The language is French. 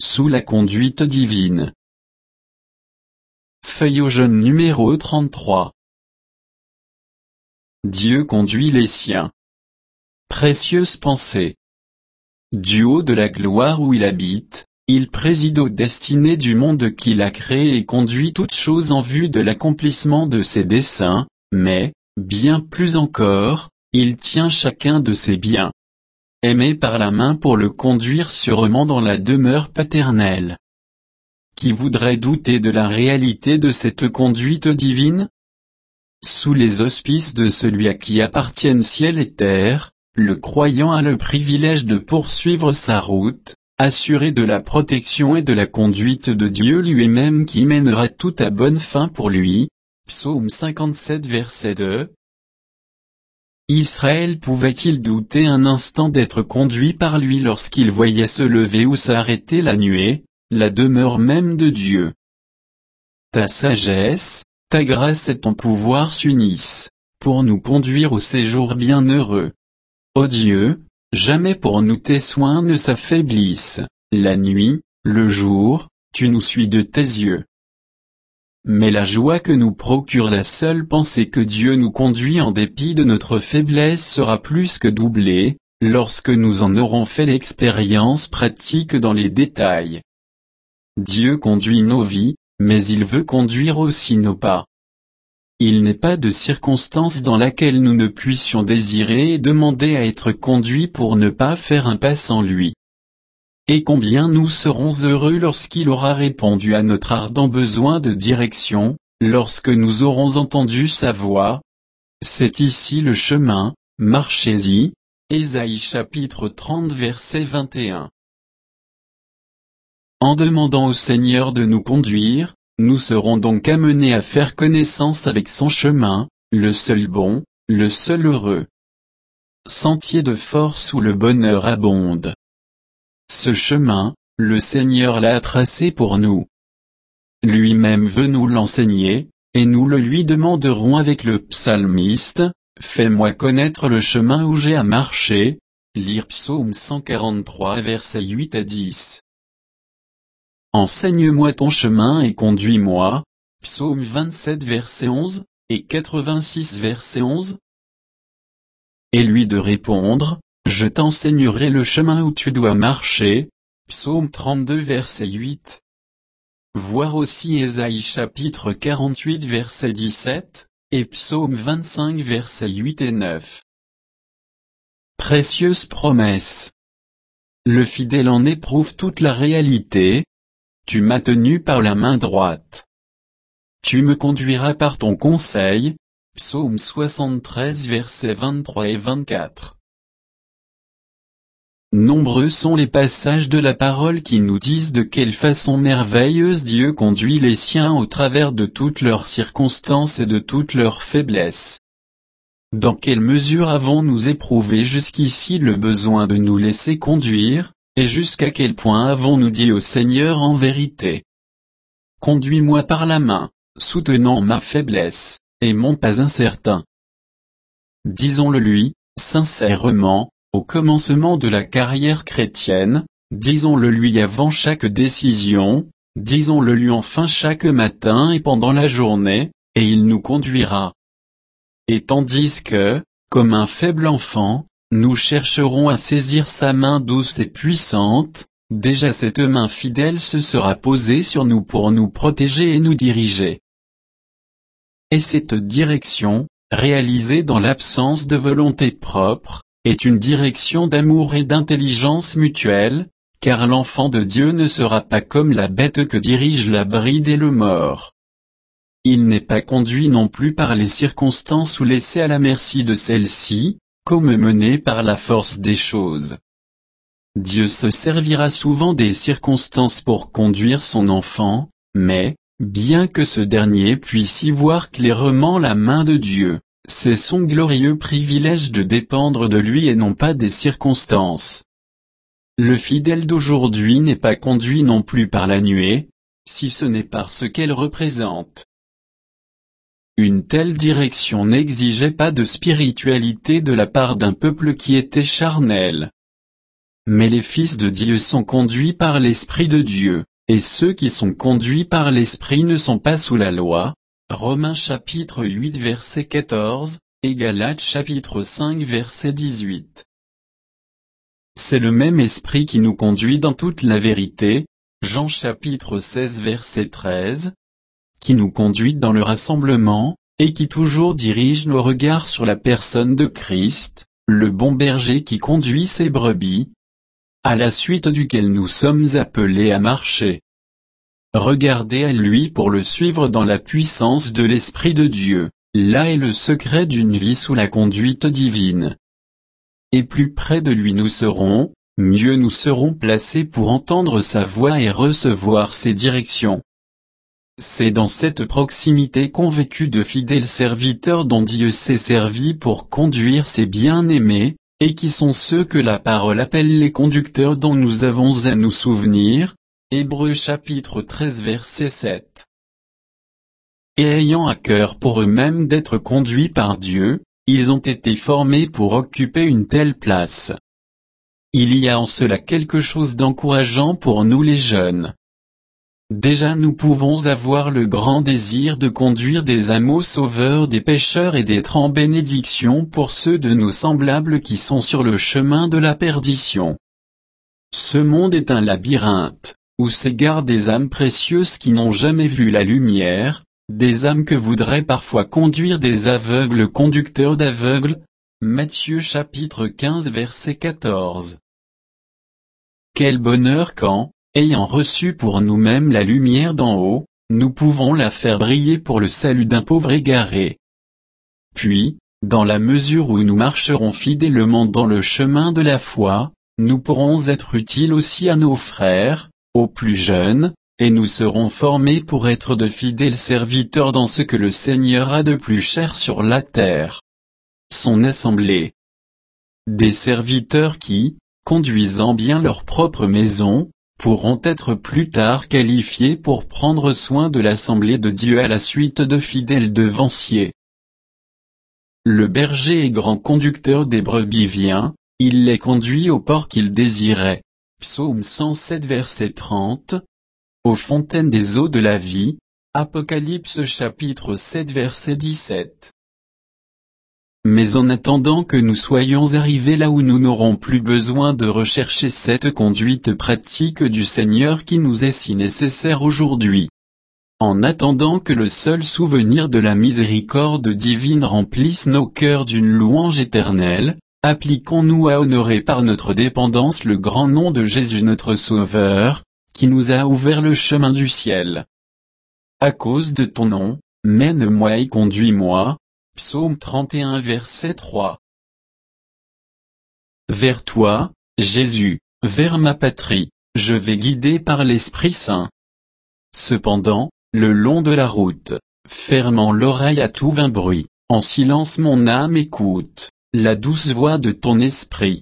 sous la conduite divine. Feuille jaune numéro 33. Dieu conduit les siens. Précieuse pensée. Du haut de la gloire où il habite, il préside aux destinées du monde qu'il a créé et conduit toutes choses en vue de l'accomplissement de ses desseins, mais, bien plus encore, il tient chacun de ses biens aimés par la main pour le conduire sûrement dans la demeure paternelle. Qui voudrait douter de la réalité de cette conduite divine? Sous les auspices de celui à qui appartiennent ciel et terre, le croyant a le privilège de poursuivre sa route, assuré de la protection et de la conduite de Dieu lui-même qui mènera tout à bonne fin pour lui. Psaume 57 verset 2. Israël pouvait-il douter un instant d'être conduit par lui lorsqu'il voyait se lever ou s'arrêter la nuée, la demeure même de Dieu? Ta sagesse, ta grâce et ton pouvoir s'unissent, pour nous conduire au séjour bienheureux. Ô Dieu, jamais pour nous tes soins ne s'affaiblissent, la nuit, le jour, tu nous suis de tes yeux. Mais la joie que nous procure la seule pensée que Dieu nous conduit en dépit de notre faiblesse sera plus que doublée, lorsque nous en aurons fait l'expérience pratique dans les détails. Dieu conduit nos vies, mais il veut conduire aussi nos pas. Il n'est pas de circonstance dans laquelle nous ne puissions désirer et demander à être conduits pour ne pas faire un pas sans lui. Et combien nous serons heureux lorsqu'il aura répondu à notre ardent besoin de direction, lorsque nous aurons entendu sa voix. C'est ici le chemin, marchez-y. Ésaïe chapitre 30 verset 21. En demandant au Seigneur de nous conduire, nous serons donc amenés à faire connaissance avec son chemin, le seul bon, le seul heureux. Sentier de force où le bonheur abonde. Ce chemin, le Seigneur l'a tracé pour nous. Lui-même veut nous l'enseigner, et nous le lui demanderons avec le psalmiste, « Fais-moi connaître le chemin où j'ai à marcher », lire Psaume 143 versets 8 à 10. Enseigne-moi ton chemin et conduis-moi, Psaume 27 verset 11, et 86 verset 11. Et lui de répondre, je t'enseignerai le chemin où tu dois marcher, Psaume 32 verset 8. Voir aussi Ésaïe chapitre 48 verset 17, et Psaume 25 verset 8 et 9. Précieuse promesse. Le fidèle en éprouve toute la réalité. Tu m'as tenu par la main droite. Tu me conduiras par ton conseil, Psaume 73 versets 23 et 24. Nombreux sont les passages de la parole qui nous disent de quelle façon merveilleuse Dieu conduit les siens au travers de toutes leurs circonstances et de toutes leurs faiblesses. Dans quelle mesure avons-nous éprouvé jusqu'ici le besoin de nous laisser conduire, et jusqu'à quel point avons-nous dit au Seigneur en vérité: Conduis-moi par la main, soutenant ma faiblesse, et mon pas incertain. Disons-le lui, sincèrement, au commencement de la carrière chrétienne, disons-le lui avant chaque décision, disons-le lui enfin chaque matin et pendant la journée, et il nous conduira. Et tandis que, comme un faible enfant, nous chercherons à saisir sa main douce et puissante, déjà cette main fidèle se sera posée sur nous pour nous protéger et nous diriger. Et cette direction, réalisée dans l'absence de volonté propre, est une direction d'amour et d'intelligence mutuelle, car l'enfant de Dieu ne sera pas comme la bête que dirige la bride et le mors. Il n'est pas conduit non plus par les circonstances ou laissé à la merci de celles-ci, comme mené par la force des choses. Dieu se servira souvent des circonstances pour conduire son enfant, mais, bien que ce dernier puisse y voir clairement la main de Dieu, c'est son glorieux privilège de dépendre de lui et non pas des circonstances. Le fidèle d'aujourd'hui n'est pas conduit non plus par la nuée, si ce n'est par ce qu'elle représente. Une telle direction n'exigeait pas de spiritualité de la part d'un peuple qui était charnel. Mais les fils de Dieu sont conduits par l'Esprit de Dieu, et ceux qui sont conduits par l'Esprit ne sont pas sous la loi. Romains chapitre 8 verset 14, et Galates chapitre 5 verset 18. C'est le même Esprit qui nous conduit dans toute la vérité, Jean chapitre 16 verset 13, qui nous conduit dans le rassemblement, et qui toujours dirige nos regards sur la personne de Christ, le bon berger qui conduit ses brebis, à la suite duquel nous sommes appelés à marcher. Regardez à lui pour le suivre dans la puissance de l'Esprit de Dieu, là est le secret d'une vie sous la conduite divine. Et plus près de lui nous serons, mieux nous serons placés pour entendre sa voix et recevoir ses directions. C'est dans cette proximité qu'ont vécu de fidèles serviteurs dont Dieu s'est servi pour conduire ses bien-aimés, et qui sont ceux que la parole appelle les conducteurs dont nous avons à nous souvenir. Hébreux chapitre 13 verset 7. Et ayant à cœur pour eux-mêmes d'être conduits par Dieu, ils ont été formés pour occuper une telle place. Il y a en cela quelque chose d'encourageant pour nous les jeunes. Déjà nous pouvons avoir le grand désir de conduire des âmes au Sauveur des pécheurs et d'être en bénédiction pour ceux de nos semblables qui sont sur le chemin de la perdition. Ce monde est un labyrinthe, où s'égarent des âmes précieuses qui n'ont jamais vu la lumière, des âmes que voudraient parfois conduire des aveugles conducteurs d'aveugles. Matthieu chapitre 15 verset 14. Quel bonheur quand, ayant reçu pour nous-mêmes la lumière d'en haut, nous pouvons la faire briller pour le salut d'un pauvre égaré. Puis, dans la mesure où nous marcherons fidèlement dans le chemin de la foi, nous pourrons être utiles aussi à nos frères, aux plus jeunes, et nous serons formés pour être de fidèles serviteurs dans ce que le Seigneur a de plus cher sur la terre. Son assemblée. Des serviteurs qui, conduisant bien leur propre maison, pourront être plus tard qualifiés pour prendre soin de l'assemblée de Dieu à la suite de fidèles devanciers. Le berger et grand conducteur des brebis vient, il les conduit au port qu'il désirait. Psaume 107 verset 30. Aux fontaines des eaux de la vie. Apocalypse chapitre 7 verset 17. Mais en attendant que nous soyons arrivés là où nous n'aurons plus besoin de rechercher cette conduite pratique du Seigneur qui nous est si nécessaire aujourd'hui. En attendant que le seul souvenir de la miséricorde divine remplisse nos cœurs d'une louange éternelle, appliquons-nous à honorer par notre dépendance le grand nom de Jésus notre Sauveur, qui nous a ouvert le chemin du ciel. À cause de ton nom, mène-moi et conduis-moi. Psaume 31 verset 3. Vers toi, Jésus, vers ma patrie, je vais guider par l'Esprit Saint. Cependant, le long de la route, fermant l'oreille à tout vain bruit, en silence mon âme écoute la douce voix de ton esprit.